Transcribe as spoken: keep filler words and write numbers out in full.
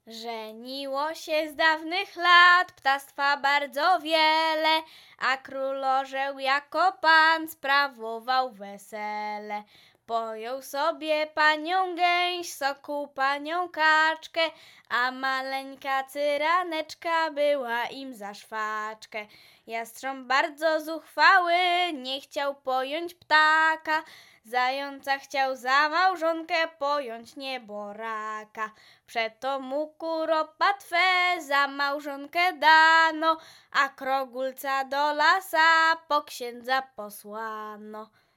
Żeniło się z dawnych lat ptactwa bardzo wiele, a król orzeł jako pan sprawował wesele. Pojął sobie panią gęś, sokół panią kaczkę, a maleńka cyraneczka była im za szwaczkę. Jastrząb bardzo zuchwały nie chciał pojąć ptaka, zająca chciał za małżonkę pojąć nieboraka. Przeto mu kuropatwę za małżonkę dano, a krogulca do lasa po księdza posłano.